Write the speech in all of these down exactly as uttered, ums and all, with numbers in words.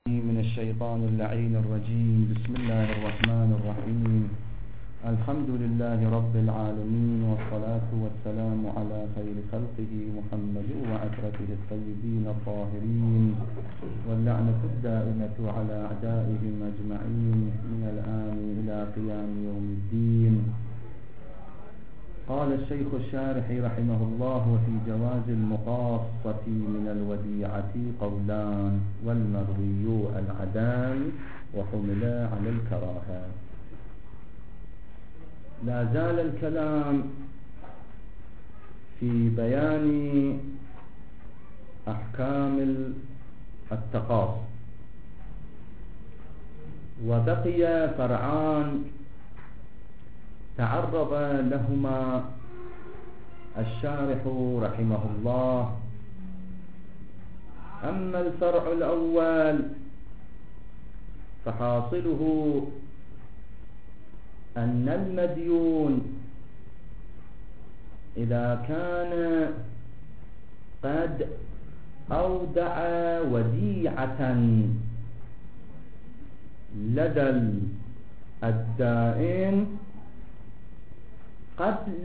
من الشيطان اللعين الرجيم. بسم الله الرحمن الرحيم. الحمد لله رب العالمين، والصلاة والسلام على خير خلقه محمد وعترته الطيبين الطاهرين، واللعنة الدائمة على أعدائهم أجمعين من الآن إلى قيام يوم الدين. قال الشيخ الشارح رحمه الله: في جواز المقاصة من الوديعة قولان، والمروي العدام وحمل على الكراهة. لا زال الكلام في بيان أحكام التقاص، وبقي فرعان تعرض لهما الشارح رحمه الله. أما الفرع الأول فحاصله أن المديون إذا كان قد أودع وديعة لدى الدائن قبل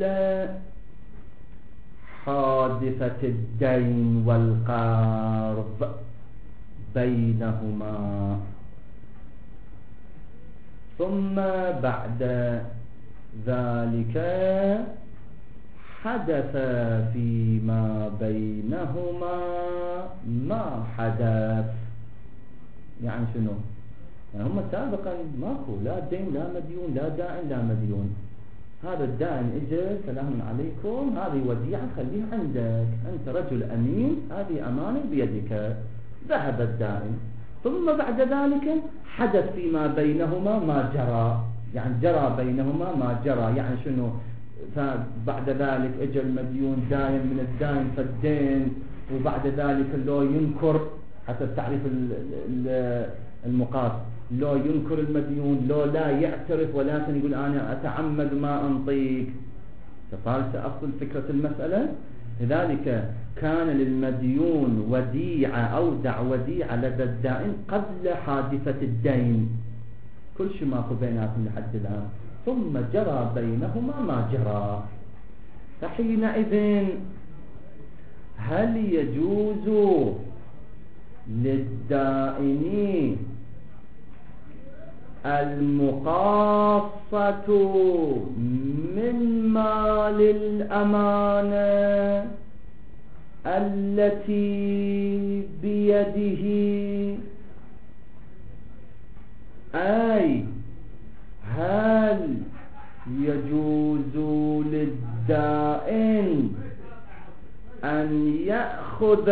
حادثة الدين والقرض بينهما، ثم بعد ذلك حدث فيما بينهما ما حدث. يعني شنو؟ يعني هم سابقا ماكو لا دين لا مديون، لا دائن لا مديون. هذا الدائن اجى سلام عليكم، هذه وديعة خليها عندك، أنت رجل أمين، هذه أمانة بيدك. ذهب الدائن، ثم بعد ذلك حدث فيما بينهما ما جرى، يعني جرى بينهما ما جرى. يعني شنو؟ فبعد ذلك اجى المديون داين من الدائن فالدين، وبعد ذلك لو ينكر حتى تعريف المقاص، لو ينكر المديون، لو لا يعترف ولكن يقول أنا أتعمد ما أنطيك، فصارت أصل فكرة المسألة. لذلك كان للمديون وديعة أودع وديعة لدى الدائن قبل حادثة الدين، كل شيء ماكو بيناتهم لحد الآن، ثم جرى بينهما ما جرى. فحينئذ هل يجوز للدائن المقاصة من مال الأمانة التي بيده؟ أي هل يجوز للدائن أن يأخذ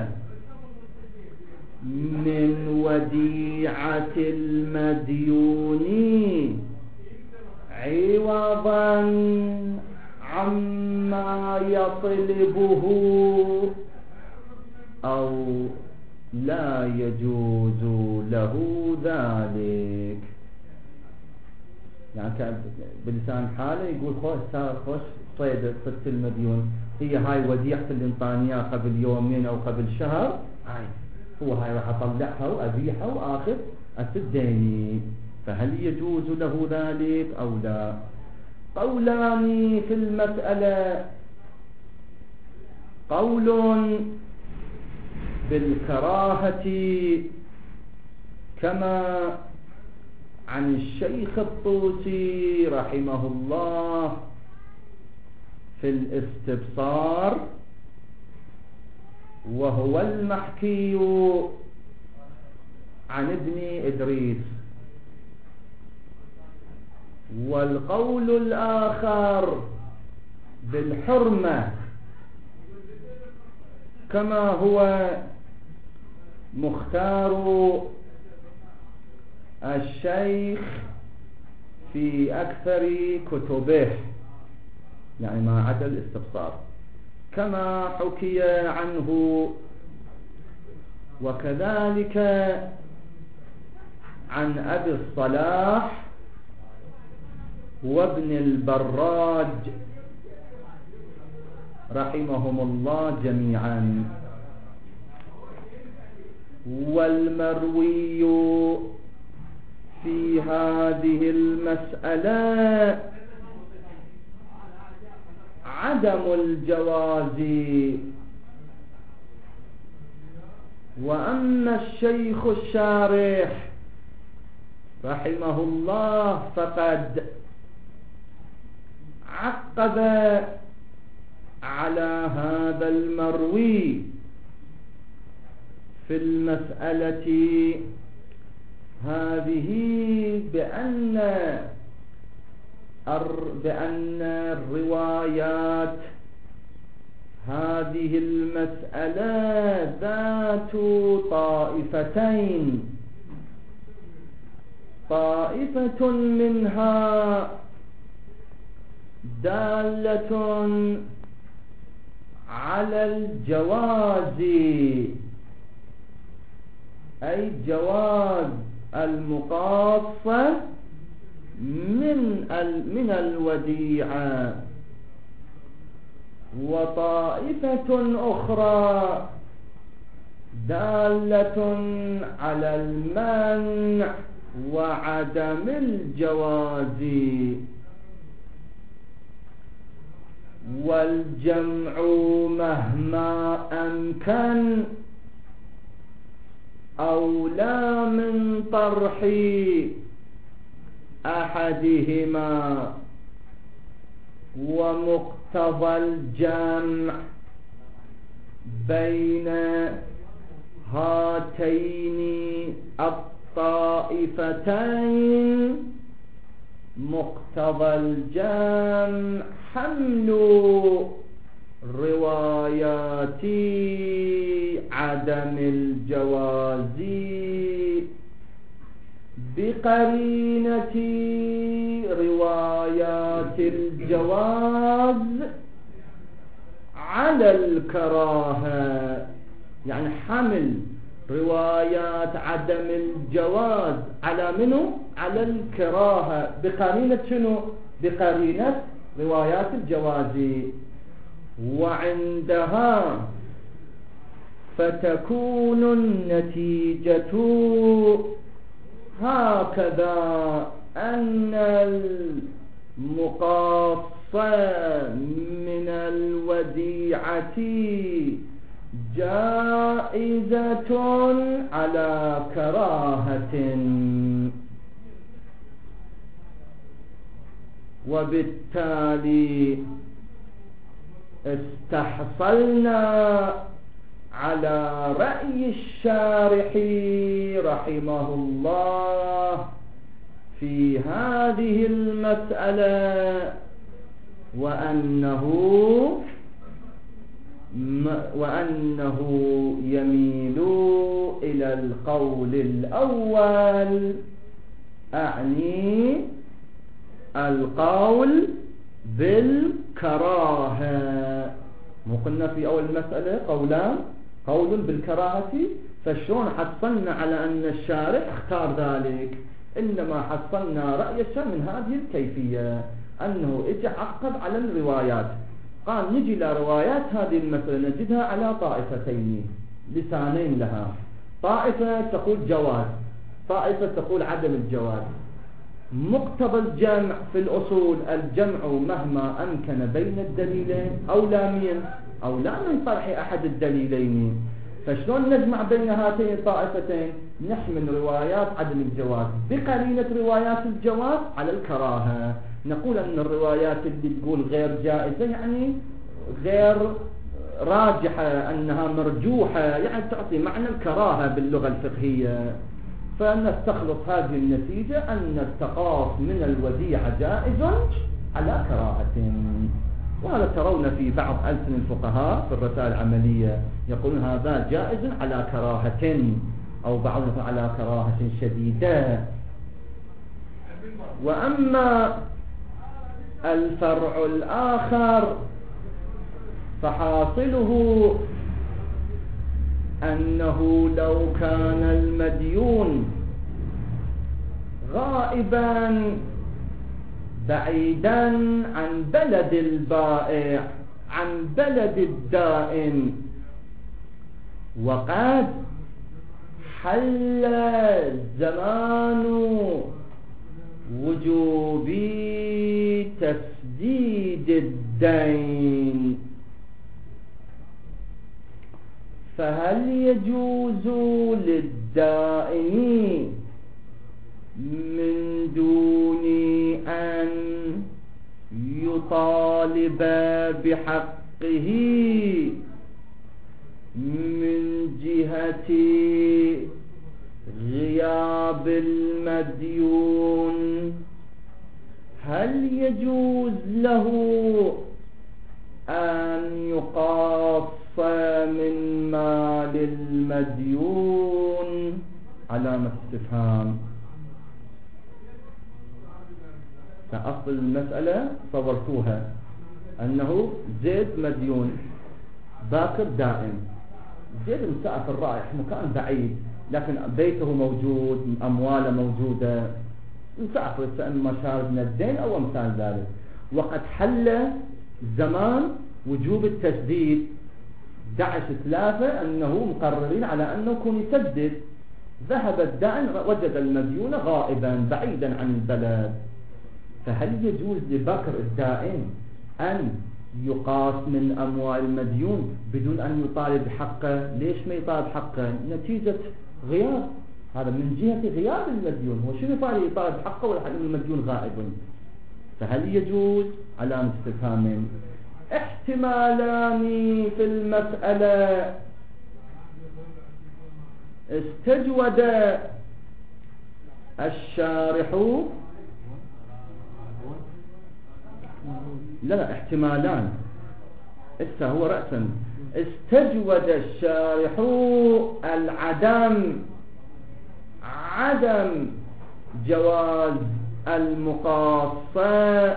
من وديعة المديون عوضا عما يطلبه، أو لا يجوز له ذلك؟ يعني بلسان حاله يقول خوش خوش صيد صدت المديون، هي هاي وديعة اللي انطانيها قبل يومين أو قبل شهر، هاي هو هاي راح أطلعها وأبيعها وآخذ أسديني، فهل يجوز له ذلك أو لا؟ قولان في المسألة: قول بالكراهة كما عن الشيخ الطوسي رحمه الله في الاستبصار، وهو المحكي عن ابن إدريس. والقول الآخر بالحرمة كما هو مختار الشيخ في أكثر كتبه، يعني ما عدا الاستبصار، كما حكي عنه، وكذلك عن أبي الصلاح وابن البراج رحمهم الله جميعا. والمروي في هذه المسألة عدم الجواز. وأما الشيخ الشارح رحمه الله فقد عقب على هذا المروي في المسألة هذه بأن بأن الروايات هذه المسألة ذات طائفتين، طائفة منها دالة على الجواز، أي جواز المقاصة من من الوديعة، وطائفة أخرى دالة على المنع وعدم الجواز. والجمع مهما أمكن أولى من طرح أحدهما، ومقتضى الجمع بين هاتين الطائفتين، مقتضى الجمع حمل روايات عدم الجواز بقرينة روايات الجواز على الكراهة. يعني حمل روايات عدم الجواز على منه؟ على الكراهة، بقرينة شنو؟ بقرينة روايات الجواز. وعندها فتكون النتيجة هكذا، أن المقاصة من الوديعة جائزة على كراهة، وبالتالي استحصلنا على رأي الشارح رحمه الله في هذه المسألة، وأنه وأنه يميل إلى القول الأول، أعني القول بالكراهة. مو قلنا في أول المسألة قولان، قول بالكراهة، فشلون حصلنا على أن الشارع اختار ذلك؟ إنما حصلنا رأي الشارع من هذه الكيفية، أنه اجى عقب على الروايات، قال نجي لروايات هذه المسألة نجدها على طائفتين، لسانين لها، طائفة تقول جواز، طائفة تقول عدم الجواز. مقتضى الجمع في الأصول الجمع مهما أمكن بين الدليلين أو لا من أو لا من طرح أحد الدليلين. فشلون نجمع بين هاتين الطائفتين؟ نحمل روايات عدم الجواز بقرينة روايات الجواز على الكراهة. نقول أن الروايات اللي تقول غير جائزة يعني غير راجحة، أنها مرجوحة، يعني تعطي معنى الكراهة باللغة الفقهية. فنستخلص هذه النتيجة أن التقاص من الوديعة جائز على كراهة. وهذا ترون في بعض ألسن الفقهاء في الرسائل العملية يقولون هذا جائز على كراهة، أو بعضهم على كراهة شديدة. وأما الفرع الآخر فحاصله أنه لو كان المديون غائبا بعيدا عن بلد البائع، عن بلد الدائن، وقد حل زمان وجوب تسديد الدين، فهل يجوز للدائن من دون أن يطالب بحقه من جهة غياب المديون؟ هل يجوز له أن يقاص من مال المديون؟ علامة استفهام. فأصل المسألة صورتوها أنه زيد مديون، باكر دائم. زيد مسافر رايح مكان بعيد، لكن بيته موجود، أمواله موجودة، مسافر، فإما شارد من الدين أو أمثال ذلك. وقد حل زمان وجوب التسديد، دعش ثلاثة أنه مقررين على أنه يكون يسدد. ذهب الدائن وجد المديون غائبا بعيدا عن البلد، فهل يجوز لبكر الدائن أن يقاس من أموال المديون بدون أن يطالب حقه؟ ليش ما يطالب حقه؟ نتيجة غياب، هذا من جهة غياب المديون. هو شنو يطالب يطالب حقه ولا المديون غائب؟ فهل يجوز؟ علامة استفهام. احتمالان في المسألة. استجود الشارح، لا لا احتمالان، إسا هو رأسا. استجود الشارح العدم، عدم جواز المقاصة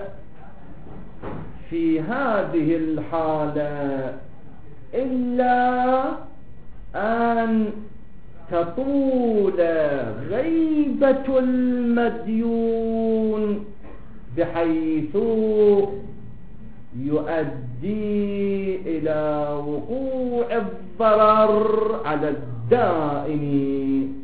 في هذه الحالة إلا أن تطول غيبة المديون بحيث يؤدي إلى وقوع الضرر على الدائن.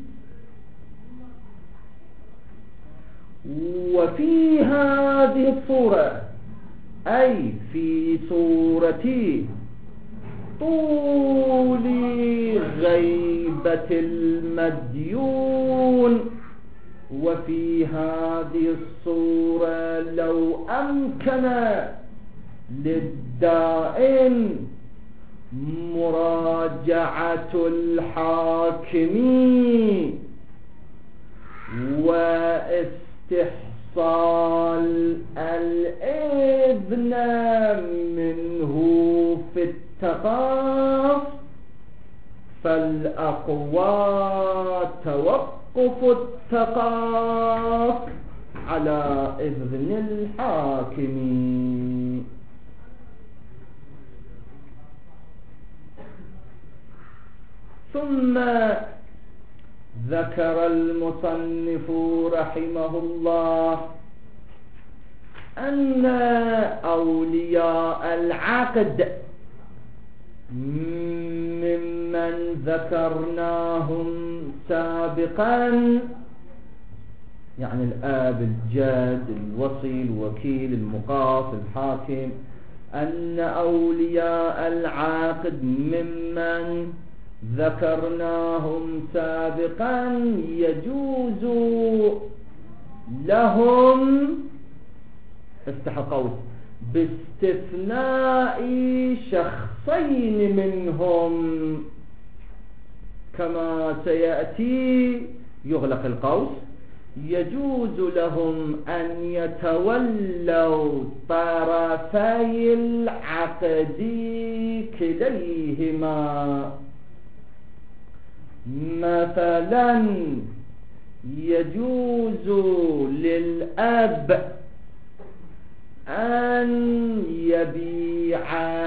وفي هذه الصورة، أي في صورة طول غيبة المديون، وفي هذه الصورة لو أمكن للدائن مراجعة الحاكم واستحصال الإذن منه في التقاف، فالأقوى توقف التقاف على إذن الحاكم. ثم ذكر المصنف رحمه الله أن أولياء العقد ممن ذكرناهم سابقا، يعني الآب، الجد، الوصي، الوكيل، المقاص، الحاكم، أن أولياء العقد ممن ذكرناهم سابقا يجوز لهم، افتح قوس، باستثناء شخصين منهم كما سيأتي، يغلق القوس، يجوز لهم أن يتولوا طرفي العقد كليهما. مثلا يجوز للأب أن يبيع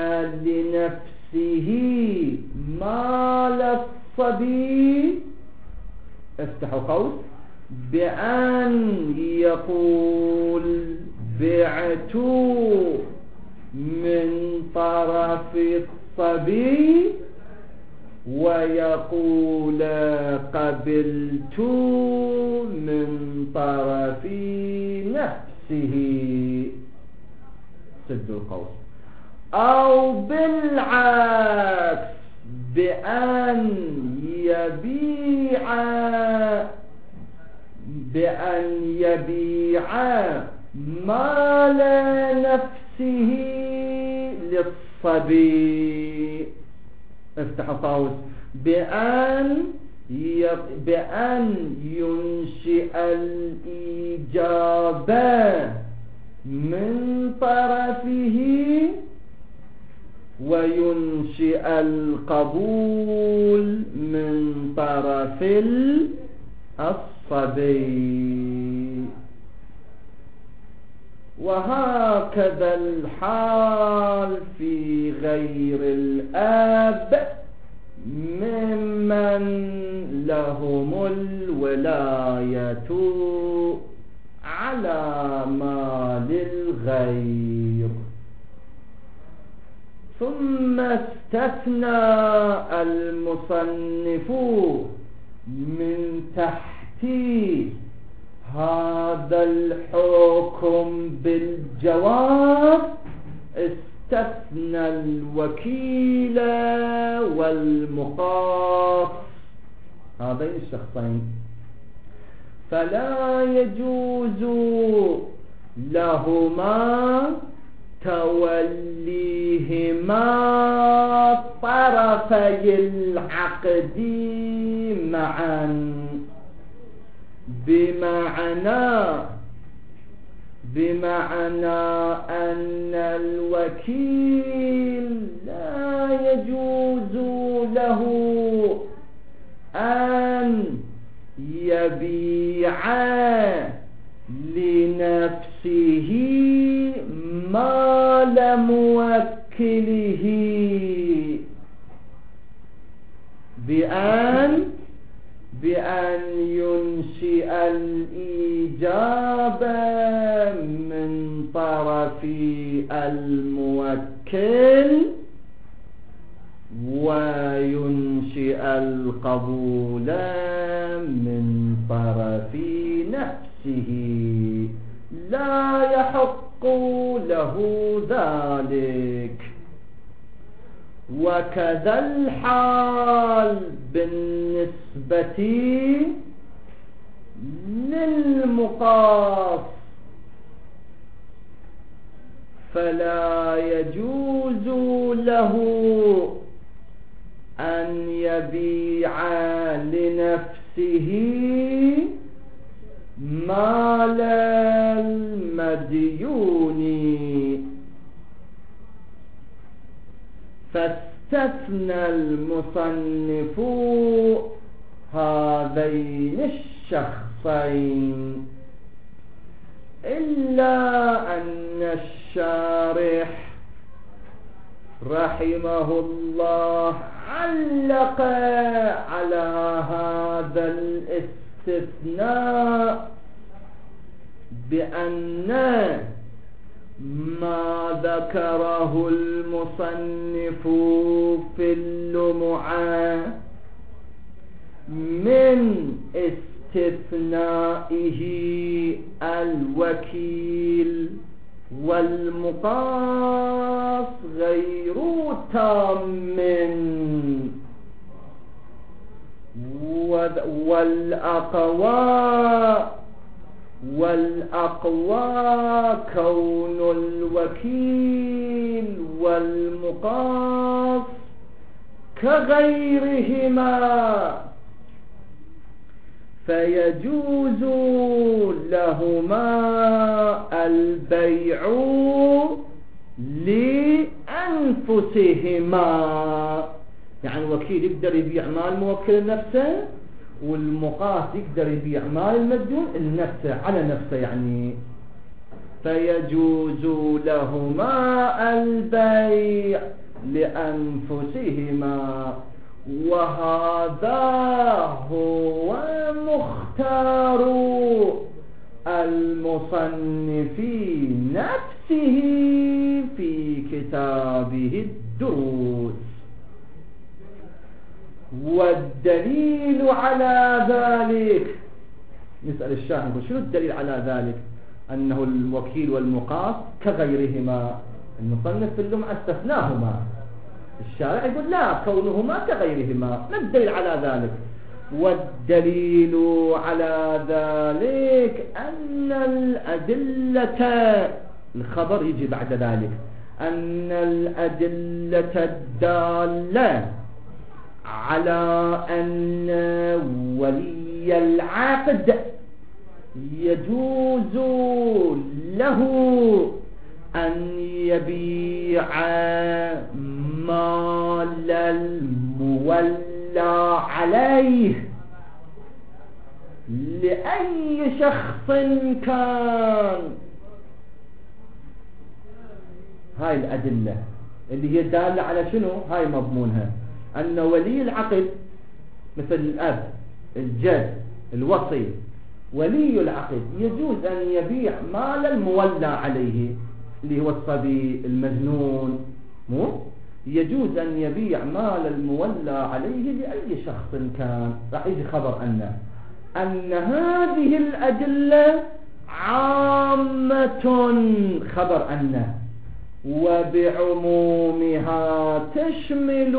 لنفسه مال الصبي، افتحوا قوس، بأن يقول بعت من طرف الصبي ويقول قبلت من طرف نفسه سد القوس، أو بالعكس بأن يبيع بأن يبيع مال نفسه للصبي. افتح القوس. بأن بأن ينشئ الإجابة من طرفه وينشئ القبول من طرف الصبي. وهكذا الحال في غير الأب ممن لهم الولاية على مال الغير. ثم استثنى المصنف من تحت هذا الحكم بالجواب، استثنى الوكيل والمقاص هذين الشخصين، فلا يجوز لهما توليهما طرفي العقد معا، بمعنى بمعنى أن الوكيل لا يجوز له أن يبيع لنفسه مال موكله بأن بأن ينشئ الإجابة من طرف الموكل وينشئ القبول من طرف نفسه. لا يحق له ذلك. وكذا الحال بالنسبة للمقاص، فلا يجوز له أن يبيع لنفسه مال المديون، فاستثنى المصنف هذين الشخصين، إلا أن الشارح رحمه الله علق على هذا الاستثناء بأن ما ذكره المصنف في اللمعة من استثنائه الوكيل والمقاص غير تام، والأقوى والأقوى كون الوكيل والمقاص كغيرهما، فيجوز لهما البيع لأنفسهما. يعني الوكيل يقدر يبيع مال موكل نفسه، والمقاص يقدر يبيع مال المديون لنفسه على نفسه، يعني فيجوز لهما البيع لأنفسهما. وهذا هو مختار المصنف نفسه في كتابه الدروس. والدليل على ذلك، يسأل الشاهد شنو الدليل على ذلك؟ أنه الوكيل والمقاص كغيرهما. المصنف في اللمعة استثناهما، الشارع يقول لا، كونهما كغيرهما. ما الدليل على ذلك؟ والدليل على ذلك أن الأدلة، الخبر يجي بعد ذلك، أن الأدلة الدالة على أن ولي العقد يجوز له أن يبيع مال المولى عليه لأي شخص كان. هاي الأدلة اللي هي دالة على شنو؟ هاي مضمونها أن ولي العقد مثل الأب، الجد، الوصي، ولي العقد يجوز أن يبيع مال المولى عليه اللي هو الصبي، المجنون، مو يجوز أن يبيع مال المولى عليه لأي شخص كان. راح يجي خبر أن أن هذه الأدلة عامة، خبر أن وبعمومها تشمل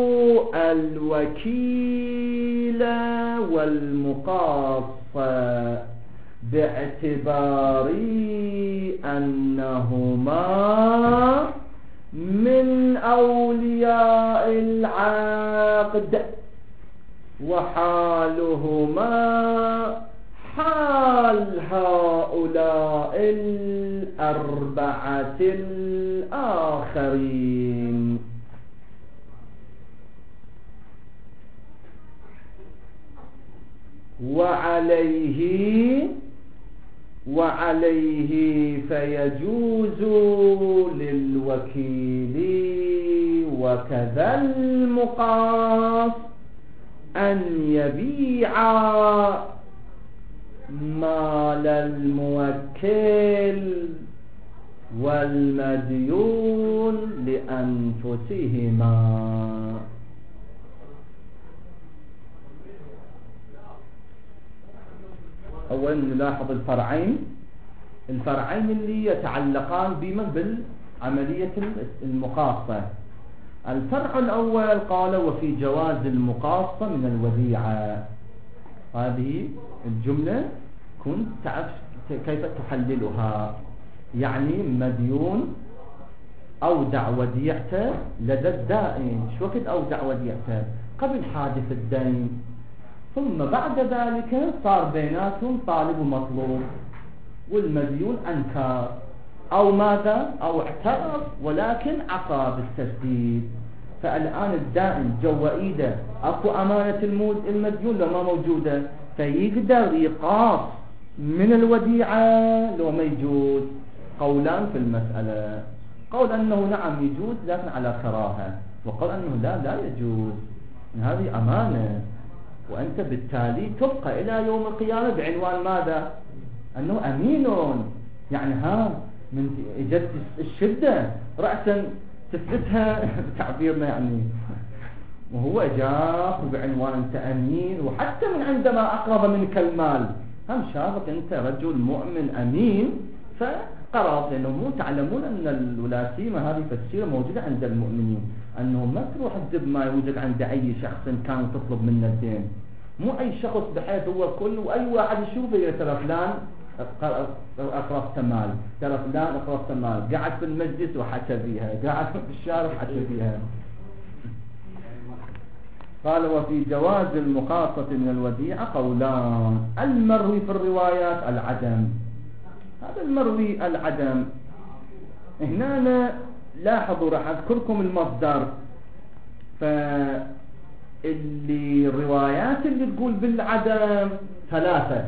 الوكيل والمقاص باعتبار أنهما من أولياء العقد، وحالهما حال هؤلاء الأربعة الآخرين. وعليه وعليه فيجوز للوكيل وكذا المقاص أن يبيع مال الموكل والمديون لأنفسهما. أولا نلاحظ الفرعين الفرعين اللي يتعلقان بمن بالعملية المقاصة. الفرع الأول قال وفي جواز المقاصة من الوديعة. هذه الجملة كنت تعرف كيف تحللها، يعني مديون أودع وديعته لدى الدائن. شو وقت أودع وديعته؟ قبل حادث الدين، ثم بعد ذلك صار بيناتهم طالب ومطلوب، والمديون أنكر أو ماذا أو اعترف ولكن عصى بالتسديد. فالآن الدائن جوا إيده أكو أمانة المديون لو ما موجودة، فيقدر يقاص من الوديعة لو ما يجوز. قولان في المسألة، قول أنه نعم يجوز لكن على كراهة، وقول أنه لا لا يجوز، هذه أمانة وأنت بالتالي تبقى إلى يوم القيامة بعنوان ماذا؟ أنه أمين. يعني ها من إجت الشدة رأسا تثبتها تعبيرنا يعني، وهو جاء بعنوان أنت أمين، وحتى من عندما أقرب منك المال هم شافك أنت رجل مؤمن أمين فقرب. لأنه مو تعلمون أن الولاسيمة هذه في السيرة موجودة عند المؤمنين، أنه ما تروح تدب ما يوجد عند أي شخص كان تطلب منه الدين. مو أي شخص بحيث هو كل وأي واحد يشوفه يترى فلان أقربت مال، ترى فلان أقربت مال، قاعد في المجلس وحكى بيها، قاعد في الشارع وحكى بيها. قال وفي جواز المقاصة من الوديعة قولان. المروي في الروايات العدم. هذا المروي العدم. هنا لاحظوا راح أذكركم المصدر. فاللي الروايات اللي تقول بالعدم ثلاثة،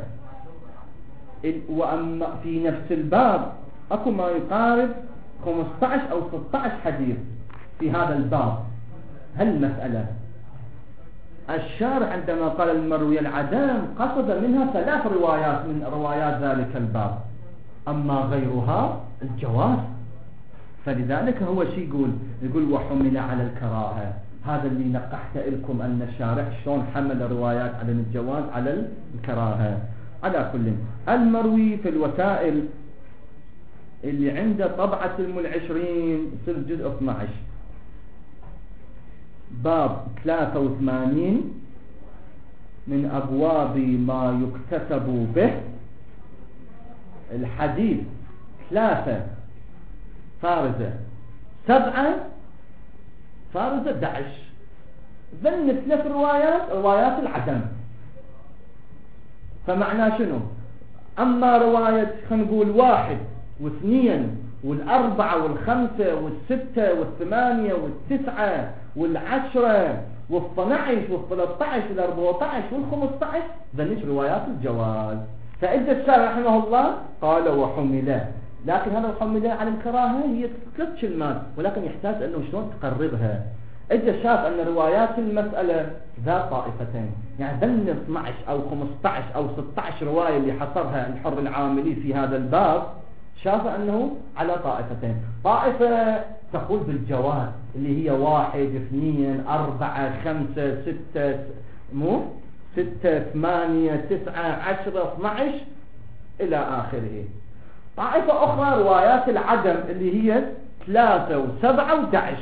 وأما في نفس الباب أكو ما يقارب خمسة عشر أو ستة عشر حديث في هذا الباب. هالمسألة الشارع عندما قال المروي العدم قصد منها ثلاث روايات من روايات ذلك الباب، أما غيرها الجواز. فلذلك هو شي يقول يقول وحمل على الكراهة. هذا اللي نقحت لكم أن الشارع شلون حمل الروايات على الجواز على الكراهة. على كل، المروي في الوسائل اللي عنده طبعة الم العشرين يصير جزء اثني عشر باب ثلاثة وثمانين من أبواب ما يكتسب به. الحديث ثلاثة فارزة، سبعة فارزة، دعش. ذن ثلاث روايات روايات العدم. فمعناه شنو؟ أما رواية خلينا نقول واحد واثنين والأربعة والخمسة والستة والثمانية والتسعة والعشرة والثنائش والثلاثة والأربعة عشر والخمسة عشر، ذنش روايات الجواز. فإذا الشارع رحمه الله قال وحمله، لكن هذا الحمله على الكراهة هي ثلاث كلمات، ولكن يحتاج أنه شلون تقربها. إذا شاف أن روايات المسألة ذات طائفتين، يعني ذن اثني عشر أو خمسة عشر أو ستة عشر رواية اللي حصرها الحر العاملي في هذا الباب، شاف أنه على طائفتين. طائفة تقول بالجواز اللي هي واحد اثنين أربعة خمسة ستة، مو ستة ثمانية تسعة عشرة اثني عشر إلى آخره. طائفة أخرى روايات العدم اللي هي ثلاثة وسبعة ودعش.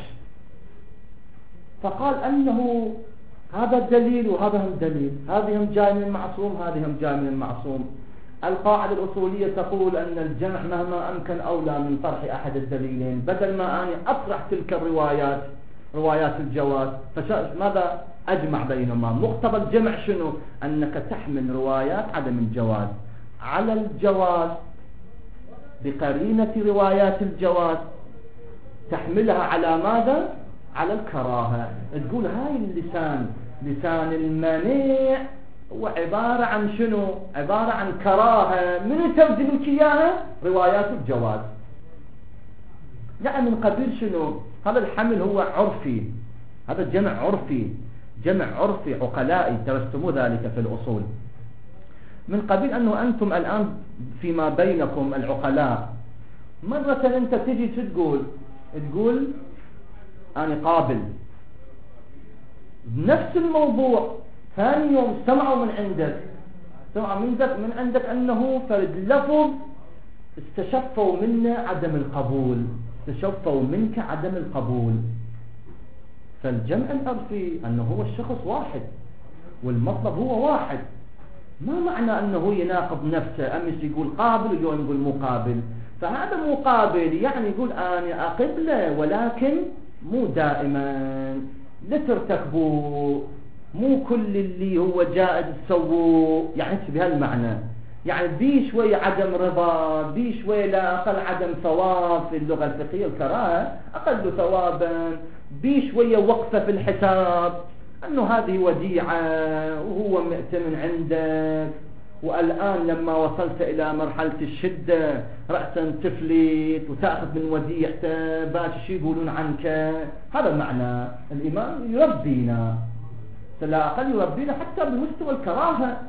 فقال أنه هذا الدليل وهذا هم دليل، هذه هم جاي من المعصوم، هذه هم جاي من المعصوم. القاعدة الأصولية تقول أن الجمع مهما أمكن أولى من طرح أحد الدليلين، بدل ما أنا أطرح تلك الروايات روايات الجواز. فماذا أجمع بينهما؟ مقتضى الجمع شنو؟ أنك تحمل روايات عدم الجواز على الجواز بقرينة روايات الجواز، تحملها على ماذا؟ على الكراهة. تقول هاي اللسان لسان المنيع هو عبارة عن شنو؟ عبارة عن كراهة. من ترجم لك إياها؟ روايات الجواز. يعني من قبيل شنو؟ هذا الحمل هو عرفي، هذا الجمع عرفي، جمع عرفي عقلائي، درستموا ذلك في الأصول. من قبيل أنه أنتم الآن فيما بينكم العقلاء، مرة أنت تجي تقول تقول أنا قابل بنفس الموضوع، ثاني يوم سمعوا من عندك سمعوا من عندك من عندك أنه فرد لفظ استشفوا منا عدم القبول، استشفوا منك عدم القبول. فالجمع العرفي أنه هو الشخص واحد والمطلب هو واحد، ما معنى أنه يناقض نفسه، أمس يقول قابل واليوم يقول مقابل. فهذا مقابل يعني يقول أنا أقبله، ولكن مو دائما، لا ترتكبوا، مو كل اللي هو جائز تسووه، يعني بهالمعنى. يعني بي شوية عدم رضا، بي شوية لا أقل عدم ثواب في اللغة الفقهية الكراهة أقل ثوابا، بي شوية وقفة في الحساب، أنه هذه وديعة وهو مؤتمن عندك، والآن لما وصلت إلى مرحلة الشدة رأسا تفلت وتأخذ من وديعته، باش شي يقولون عنك. هذا معنى الإمام يربينا، لا أقل يربينا حتى بمستوى الكراهة.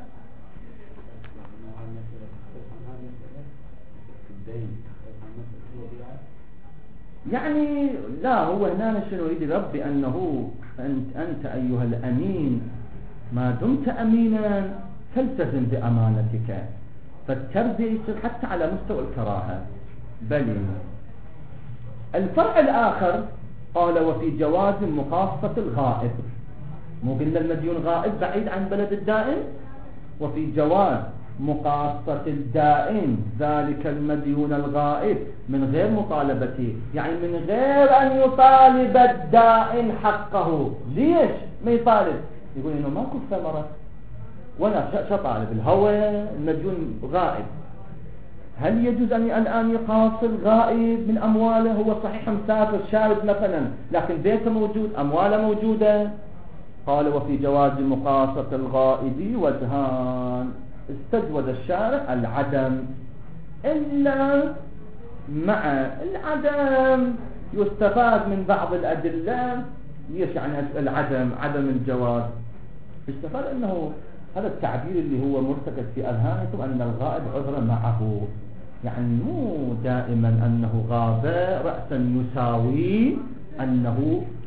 يعني لا، هو هنا شنو يريد يربي أنه أنت, أنت أيها الأمين ما دمت أمينا تلتزم بأمانتك. فالتربية يصير حتى على مستوى الكراهة. بل الفرع الآخر قال وفي جواز مخاصة الغائب، مو قلنا المديون غائب بعيد عن بلد الدائن، وفي جواز مقاصة الدائن ذلك المديون الغائب من غير مطالبته، يعني من غير أن يطالب الدائن حقه. ليش ما يطالب؟ يقول إنه ماكو ثمرة، ولا شو طالب الهوى، المديون غائب. هل يجوز أن الآن يقاص الغائب من أمواله؟ هو صحيح مسافر شارد مثلا، لكن بيته موجود، أمواله موجودة. قال وفي جواز مقاصة الغائب وجهان، استجوز الشارع العدم، إلا مع العدم يستفاد من بعض الأدلة. ليش يعني العدم عدم الجواز؟ استفاد أنه هذا التعبير اللي هو مرتكز في أذهانكم أن الغائب عذر معه، يعني مو دائما أنه غاب رأسا يساوي أنه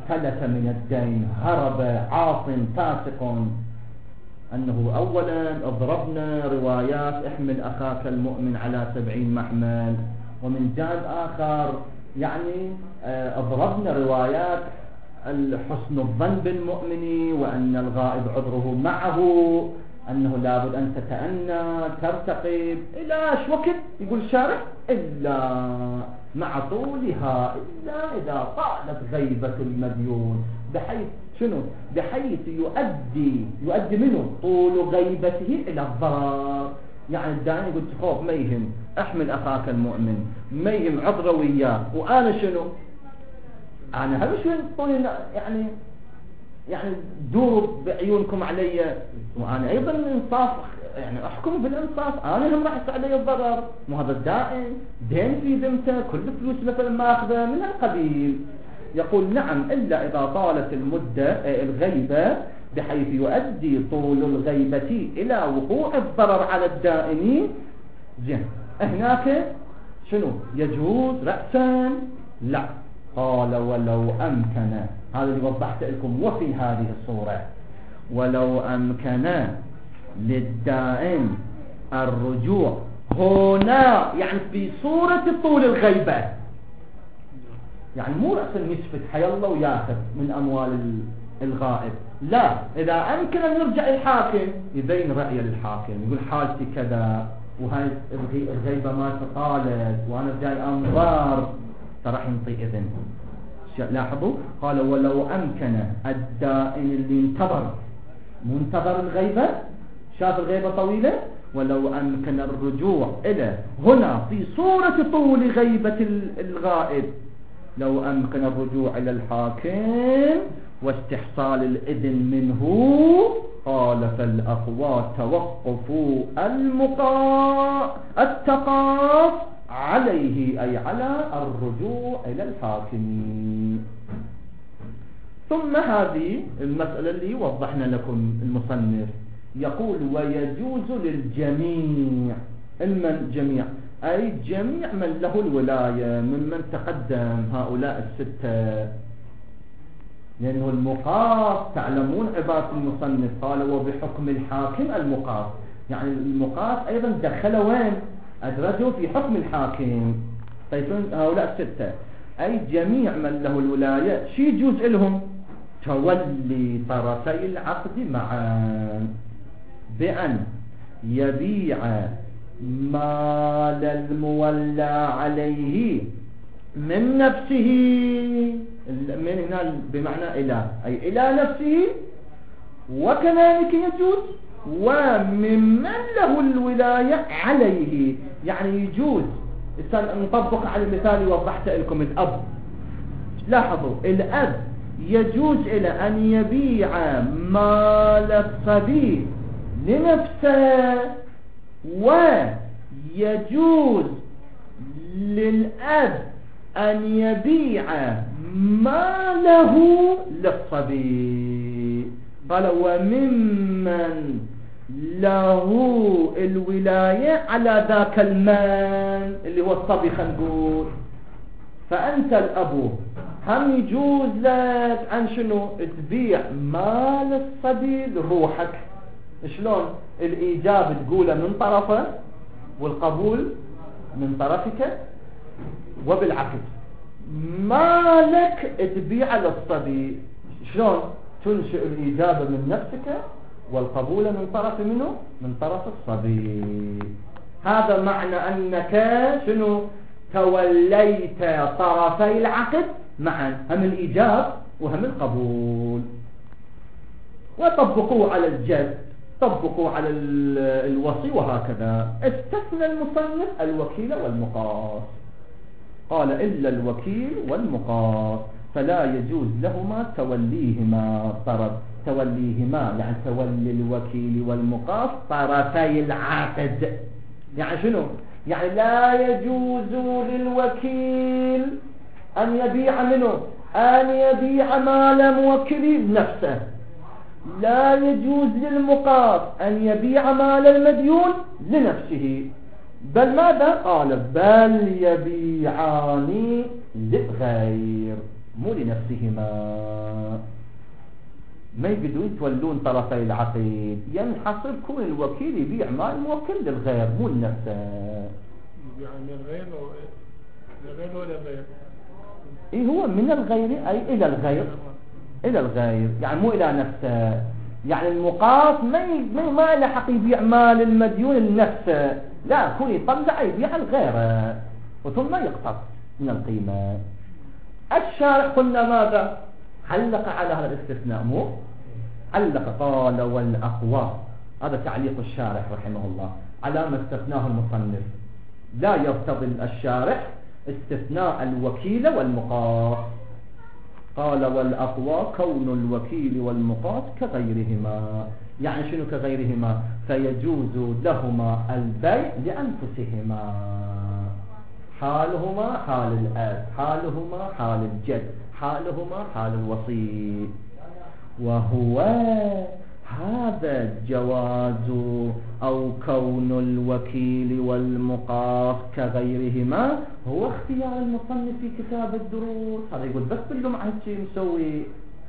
فلت من الدين، هرب عاص فاسق. أنه أولا اضربنا روايات احمل أخاك المؤمن على سبعين محمل، ومن جانب آخر يعني اضربنا روايات حسن الظن بالمؤمن، وأن الغائب عذره معه، أنه لابد أن تتأنى ترتقب إلى ايش وقت يقول الشارع إلا مع طولها، إلا إذا طالت غيبة المديون، بحيث شنو؟ بحيث يؤدي يؤدي منه طول غيبته إلى الضرر. يعني الداعي يقول خوف ما يهم، احمل أخاك المؤمن، ما يهم عذره وياه، وأنا شنو؟ أنا هم شوي طول يعني يعني دوروا بعيونكم علي، وأنا أيضا الإنصاف يعني أحكم بالإنصاف، أنا هم راح علي الضرر، مو هذا الدائن دين في ذمته، كل فلوس مثلا ما أخذه من القبيل. يقول نعم إلا إذا طالت المدة الغيبة بحيث يؤدي طول الغيبة إلى وقوع الضرر على الدائنين. زين هناك شنو يجوز رأسا؟ لا. قال ولو أمكن، هذا اللي وضحت لكم، وفي هذه الصورة ولو أمكن للدائن الرجوع هنا، يعني في صورة طول الغيبة، يعني مو رأسا يسفت حي الله وياخذ من أموال الغائب، لا، إذا أمكن أن يرجع الحاكم يبين رأي الحاكم، يقول حالتي كذا وهاي الغيبة ما تقالت وأنا جاي أنظار، راح ينطي إذن. لاحظوا قال ولو أمكن الدائن اللي انتظر منتظر الغيبة، شاف الغيبة طويلة، ولو أمكن الرجوع إلى هنا في صورة طول غيبة الغائب، لو أمكن الرجوع إلى الحاكم واستحصال الإذن منه، قال فالأقوى توقف المقا التقاف عليه، أي على الرجوع إلى الحاكم. ثم هذه المسألة اللي وضحنا لكم المصنف، يقول ويجوز للجميع، المن جميع أي جميع من له الولاية ممن تقدم هؤلاء الستة، لأنه المقاص تعلمون عبارة المصنف قال وبحكم الحاكم المقاص، يعني المقاص أيضا دخل وين؟ أدرجوا في حكم الحاكم. طيب هؤلاء الستة أي جميع من له الولاية شي يجوز لهم؟ تولي طرفي العقد معا، بأن يبيع مال المولى عليه من نفسه، من هنا بمعنى إلى، أي إلى نفسه، وكذلك يجوز وممن له الولاية عليه، يعني يجوز نطبق على المثال اللي وضحت لكم. الأب لاحظوا الأب يجوز إلى أن يبيع مال الصبي لنفسه، ويجوز للأب أن يبيع ماله للصبي. قال وممن له الولاية على ذاك المال اللي هو الصبي، خلينا نقول. فأنت الأبو هم يجوز لك أن شنو تبيع مال الصبي لروحك. شلون؟ الإيجاب تقوله من طرفه والقبول من طرفك، وبالعكس مالك تبيع للصبي. شلون؟ تنشئ الإجابة من نفسك والقبول من طرف منه من طرف الصبي. هذا معنى أنك شنو توليت طرفي العقد معا، هم الإيجاب وهم القبول. وطبقوه على الجد، طبقوا على الوصي، وهكذا. استثنى المصنف الوكيل والمقاص، قال إلا الوكيل والمقاص فلا يجوز لهما توليهما طرف، توليهما يعني تولي الوكيل والمقاص طرفي العقد. يعني شنو؟ يعني لا يجوز للوكيل أن يبيع منه أن يبيع مال موكله نفسه، لا يجوز للمقاص أن يبيع مال المديون لنفسه، بل ماذا؟ قال بل يبيعان للغير. مو لنفسهما. ما يقدرون يتولون طرفي العقد، ينحصر يعني كون الوكيل يبيع مال موكل للغير مو لنفسه. يبيع من الغير للغير ولا الغير؟ اي هو من الغير أي إلى الغير، إلى الغير يعني مو إلى نفسه. يعني المقاط ما ما ما له حق يبيع مال المديون لنفسه، لا كون يطلع يبيع الغير وثم يقتص من القيمة. الشارع قلنا ماذا؟ علق على هذا الاستثناء، مو علق قال والأقوى. هذا تعليق الشارح رحمه الله على ما استثناه المصنف. لا يرتضي الشارح استثناء الوكيل والمقاط. قال والأقوى كون الوكيل والمقاط كغيرهما. يعني شنو كغيرهما؟ فيجوز لهما البيع لأنفسهما، حالهما حال الأب، حالهما حال الجد، حالهما حال الوصي. وهو هذا الجواز أو كون الوكيل والمقاط كغيرهما هو اختيار المصنف في كتاب الدروس. هذا يقول بس باللمعة هالشي مسوي.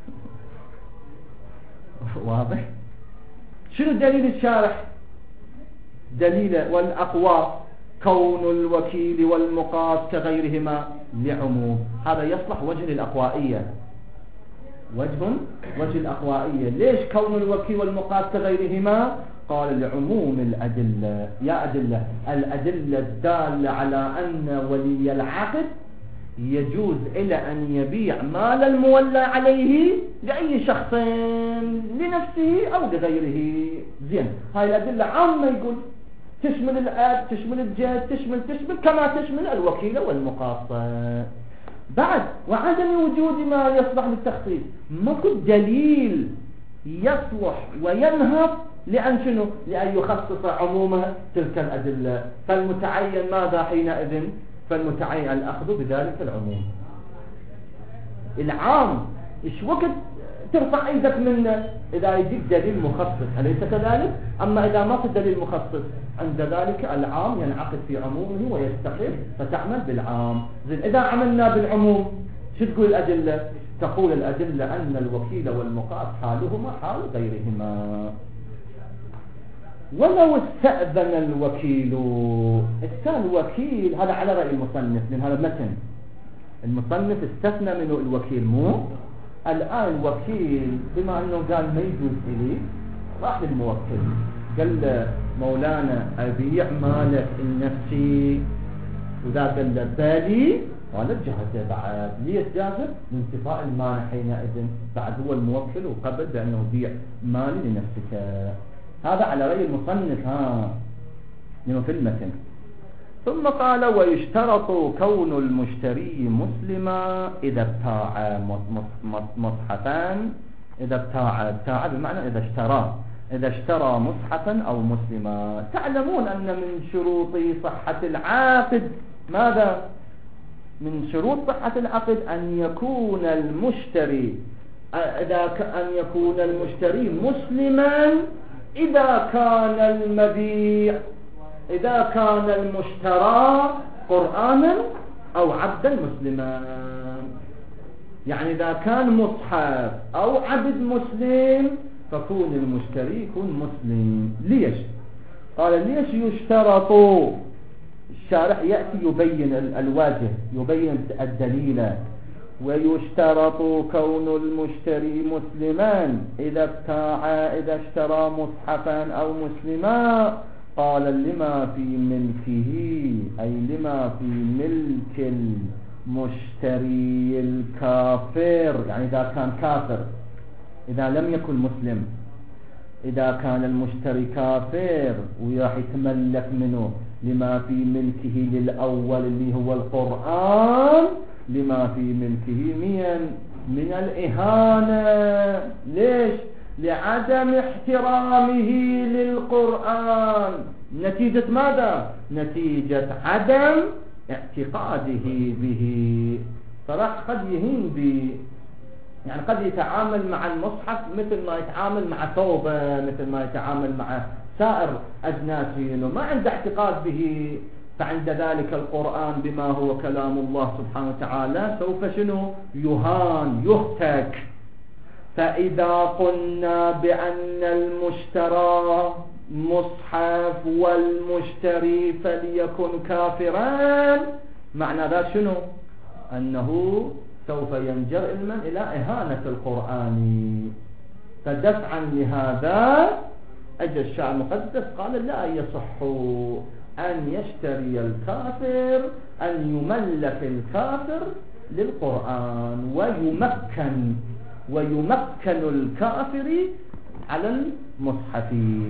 واضح؟ شنو دليل الشارح؟ دليل والأقوى كون الوكيل والمقاط كغيرهما لعموم. هذا يصلح وجه الأقوائية، وجه وجه الأقوائية. ليش كون الوكيل والمقاط كغيرهما؟ قال لعموم الأدلة. يا أدلة الأدلة الدالة على أن ولي العقد يجوز إلى أن يبيع مال المولى عليه لأي شخص لنفسه أو لغيره. زين، هاي الأدلة عامة يقول تشمل الأب، تشمل الجد، تشمل تشمل كما تشمل الوكيل والمقاط. بعد وعدم وجود ما يصلح للتخصيص، ماكو دليل يصلح وينهض لأن شنو؟ لأن يخصص عموم تلك الأدلة. فالمتعين ماذا حينئذ؟ فالمتعين الأخذ بذلك العموم. العام إيش وقت ترفع ايدك منه؟ إذا يجيك دليل مخصص، أليس كذلك؟ أما إذا ما في دليل مخصص عند ذلك العام ينعقد في عمومه ويستقر فتعمل بالعام. زين، إذا عملنا بالعموم شو تقول الأدلة؟ تقول الأدلة أن الوكيل والمقاط حالهما حال غيرهما. ولو استأذن الوكيل، استأذن الوكيل هذا على رأي المصنف من هذا المتن. المصنف استثنى منه الوكيل، مو الآن الوكيل بما أنه قال ما يجوز إلي راح للموكل قال مولانا أبيع مالك لنفسي، وذا قال له بالي وأنا جاهزة بعد. ليش جاهزة؟ لانتفاء المانع حينئذ. بعد هو الموكل وقبل بأنه بيع مالي لنفسك. هذا على رأي المصنف ها لأنه في المتن. ثم قال ويشترط كون المشتري مسلما إذا ابتاع مصحفا. إذا ابتاع ابتاع بمعنى إذا اشترى إذا اشترى مصحفا أو مسلما. تعلمون أن من شروط صحة العقد ماذا؟ من شروط صحة العقد أن يكون المشتري إذا أن يكون المشتري مسلما إذا كان المبيع إذا كان المشترى قرآنا أو عبدا مسلما. يعني إذا كان مصحف أو عبد مسلم فكون المشتري يكون مسلم. ليش؟ قال ليش يشترط؟ الشارح يأتي يبين الواجه، يبين الدليل. ويشترط كون المشتري مسلما إذا ابتاع إذا اشترى مصحفا أو مسلما. قال لما في ملكه أي لما في ملك المشتري الكافر. يعني إذا كان كافر، إذا لم يكن مسلم، إذا كان المشتري كافر وراح يتملك منه لما في ملكه للأول اللي هو القرآن، لما في ملكه من من الإهانة. ليش؟ لعدم احترامه للقرآن. نتيجة ماذا؟ نتيجة عدم اعتقاده به. فراح قد يهين به، يعني قد يتعامل مع المصحف مثل ما يتعامل مع ثوبه، مثل ما يتعامل مع سائر أجناسه، ما عنده اعتقاد به. فعند ذلك القرآن بما هو كلام الله سبحانه وتعالى سوف شنو يهان يهتك. فإذا قلنا بأن المشترى مصحف والمشتري فليكن كافرا، معنى ذا شنو؟ أنه سوف ينجر علما إلى إهانة القرآن. فدفعا لهذا أجى الشاعر المقدس قال لا يصح أن يشتري الكافر، أن يملك الكافر للقرآن ويمكن ويمكن الكافر على المصحف.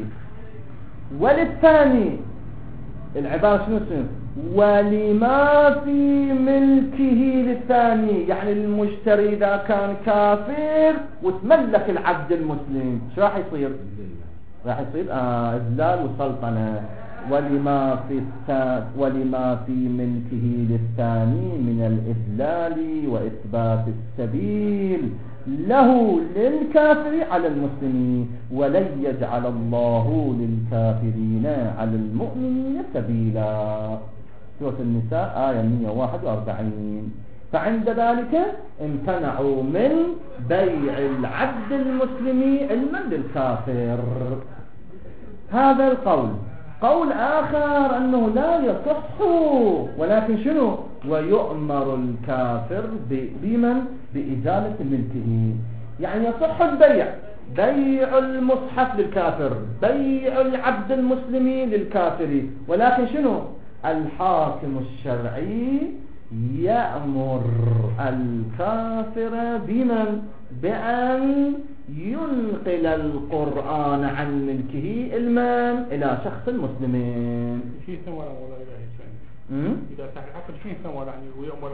وللثاني العبارة شنو اسمه؟ ولما في ملكه للثاني، يعني المشتري إذا كان كافر وتملك العبد المسلم شو راح يصير؟ راح يصير آه إذلال وسلطنة. ولما في ولما في ملكه للثاني من الإذلال وإثبات السبيل له للكافر على المسلمين، ولن يجعل الله للكافرين على المؤمنين سبيلا. سورة النساء آية مئة وواحد وأربعين. فعند ذلك امتنعوا من بيع العبد المسلم علما للكافر. هذا القول. قول آخر أنه لا يصح، ولكن شنو؟ ويؤمر الكافر بمن؟ بإزالة ملكه. يعني يصح البيع، بيع المصحف للكافر، بيع العبد المسلم للكافر، ولكن شنو؟ الحاكم الشرعي يأمر الكافر بمن؟ بأن ينقل القرآن عن ملكه المال إلى شخص المسلمين. في ثمرة ولا إلهي ثاني إذا صح العقل فيه ثمرة يعني ويأمر.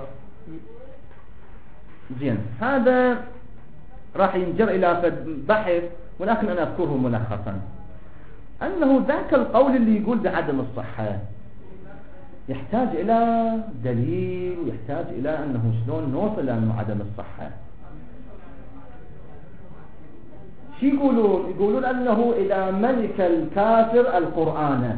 زين، هذا راح ينجر إلى بحث، ولكن أنا أذكره ملخصا. أنه ذاك القول اللي يقول بعدم الصحة يحتاج إلى دليل، ويحتاج إلى أنه شلون نوصل إلى عدم الصحة. شو يقولون؟ يقولون أنه إذا ملك الكافر القرآن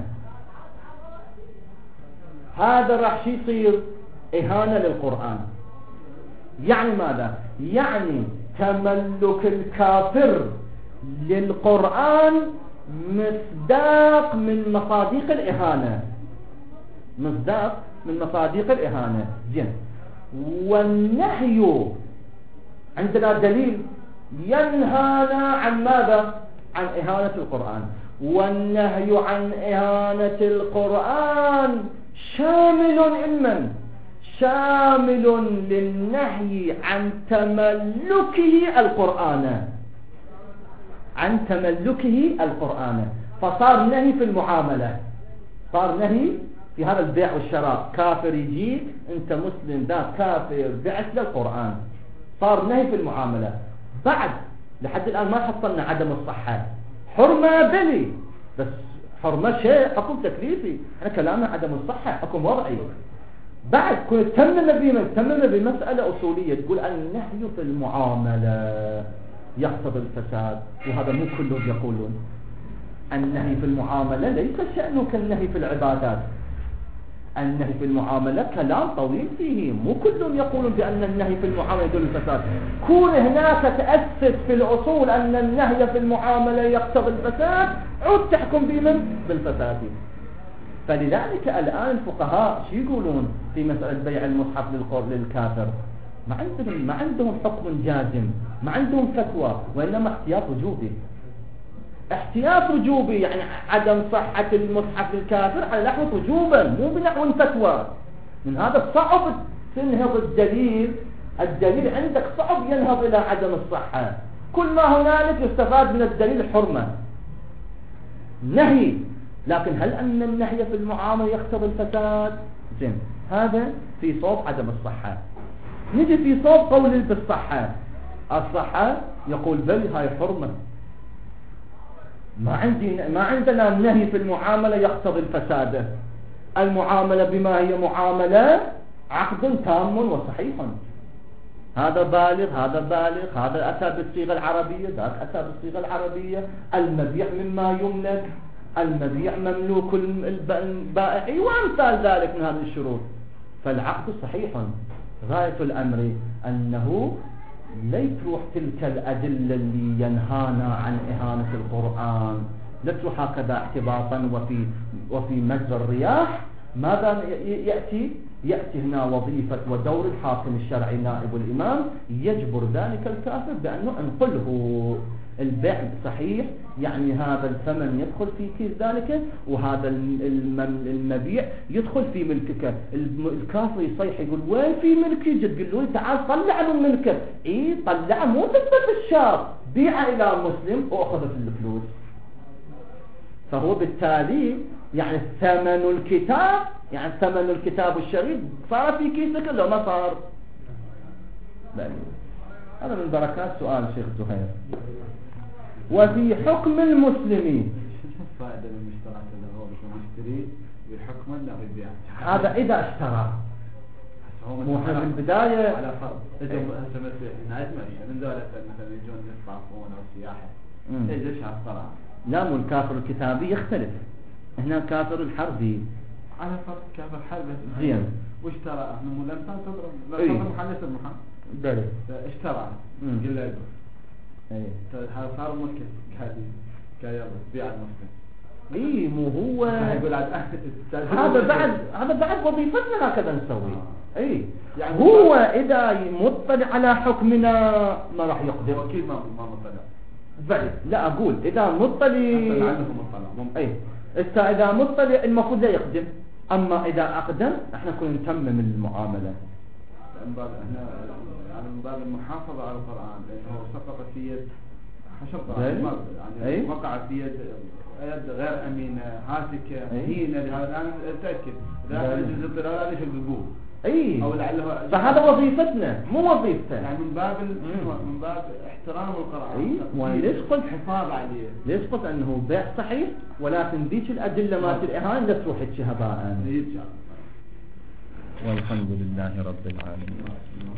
هذا راح شو يصير؟ إهانة للقرآن. يعني ماذا؟ يعني تملك الكافر للقرآن مصداق من مصادق الإهانة، مصداق من مصادق الإهانة. زين، والنهي عندنا دليل ينهانا عن ماذا؟ عن إهانة القرآن. والنهي عن إهانة القرآن شامل علما، شامل للنهي عن تملكه القرآن، عن تملكه القرآن. فصار نهي في المعاملة، صار نهي في هذا البيع والشراء. كافر يجيك انت مسلم، ذا كافر بعت له القرآن، صار نهي في المعاملة. بعد لحد الآن ما حصلنا عدم الصحة. حرمة بلي، بس حرمة شيء حكم تكليفي، احنا كلامنا عدم الصحة حكم وضعي. بعد كنت تمنا بمن تمنا بمسألة أصولية تقول النهي في المعاملة يقتضي الفساد، وهذا مو كلهم يقولون. النهي في المعاملة ليس شأنه كالنهي في العبادات. النهي في المعاملة كلام طويل فيه، مو كلهم يقولون بأن النهي في المعاملة يدل الفساد. كون هناك تأسس في الأصول أن النهي في المعاملة يقتضي الفساد، عود تحكم بمن؟ بالفساد. فلذلك الآن الفقهاء شو يقولون في مسألة بيع المصحف للكافر؟ ما عندهم ما عندهم حكم جازم، ما عندهم فتوى، وإنما احتياط وجوبي. احتياط وجوبي يعني عدم صحة المصحف للكافر على نحو وجوبا، مو بنحو فتوى. من هذا صعب تنهض الدليل، الدليل عندك صعب ينهض إلى عدم الصحة. كل ما هنالك يستفاد من الدليل الحرمة، نهي. لكن هل أن النهي في المعاملة يقتضي الفساد؟ زين، هذا في صوب عدم الصحة. نجي في صوب قول بالصحة. الصحة يقول بل هاي حرمة، ما عندي ما عندنا نهي في المعاملة يقتضي الفساد. المعاملة بما هي معاملة عقد تام وصحيح. هذا بالغ، هذا بالغ، هذا أتى بالصيغة العربية، ذاك أتى بالصيغة العربية. المبيع مما يملك، المبيع مملوك البائع وأمثال ذلك من هذه الشروط. فالعقد صحيح. غاية الأمر أنه لا تروح تلك الأدلة اللي ينهانا عن إهانة القرآن، لا تروح هكذا اعتباطا وفي وفي مجرى الرياح. ماذا يأتي؟ يأتي هنا وظيفة ودور الحاكم الشرعي نائب الإمام، يجبر ذلك الكافر بأنه انقله. البيع صحيح، يعني هذا الثمن يدخل في كيس ذلك، وهذا المبيع يدخل في ملكك. الكافر يصيح يقول وين في ملكي؟ جد تقول له تعال طلع من ملكك. اي طلع، مو تثبت الشار، بيع الى مسلم واخذ الفلوس. فهو بالتالي يعني ثمن الكتاب، يعني ثمن الكتاب الشريف صار في كيسك لو ما صار. لا. هذا من بركات سؤال شيخ زهير. وفي حكم المسلمين، شو الفائدة من المشترك اللي هو يشتري بحكم ولا بيبيع؟ هذا إذا اشترى. مو احنا في البداية على فرض إذا أنت مثل نهاية من دولة مثلا يجون يصرفون أو سياحة، إيش على الصلاة؟ لا، مو الكافر الكتابي يختلف. هنا الكافر الحربي على فرض كافر حربي زين واشترى. احنا مو الإنسان تضرب لا إيه؟ تضرب محل يصير محل. بلى. اشترى قل له اي هذا صار ملك قاعد قاعد يلا بيع المسلم. اي مو هو يقول عاد هذا بعد هذا بعد وظيفتنا هكذا نسوي. آه. اي يعني هو اذا مطلع على حكمنا ما راح يقدر. هو اكيد ما ما مطلع. بلى. لا اقول اذا مطلع عنكم مطلع. اي اذا مطلع المفروض لا يقدم، اما اذا اقدم احنا كنا نتمم المعامله. من باب احنا يعني من باب المحافظة على القرآن، لأنه سقط في يد حشرة يعني أي؟ وقع في يد يد غير أمينة هاتكة مهينة. لهذا أنا أتأكد لا يجوز اضطرار ليش القبول. اي أو لعله فهذا وظيفتنا مو وظيفته. يعني من باب من باب احترام القرآن. اي وليش قلت حفاظ عليه؟ ليش قلت أنه بيع صحيح، ولكن ذيك الأدلة مالت الإهانة لا تروح هباء. يرجع. والحمد لله رب العالمين.